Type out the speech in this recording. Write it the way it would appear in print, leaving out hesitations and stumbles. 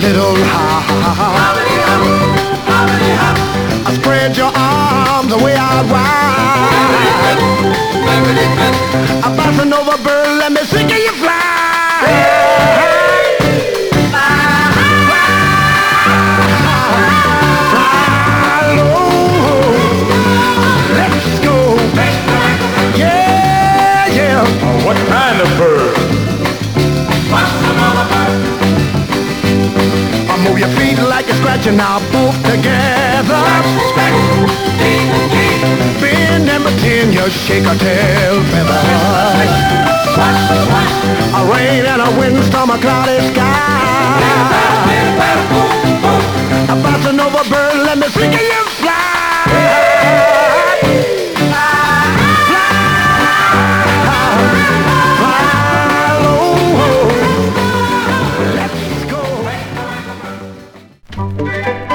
little hop. Spread your arms the way out wide. A bouncing over bird, let me see can you fly. Fly low. Let's go. Yeah, yeah. What kind of bird? Move your feet like you're scratching now, both together. Bend and pretend you shake a tail feather. A rain and a windstorm, a cloudy sky. A bouncing over bird, let me see can you fly. Fly low. Let's go.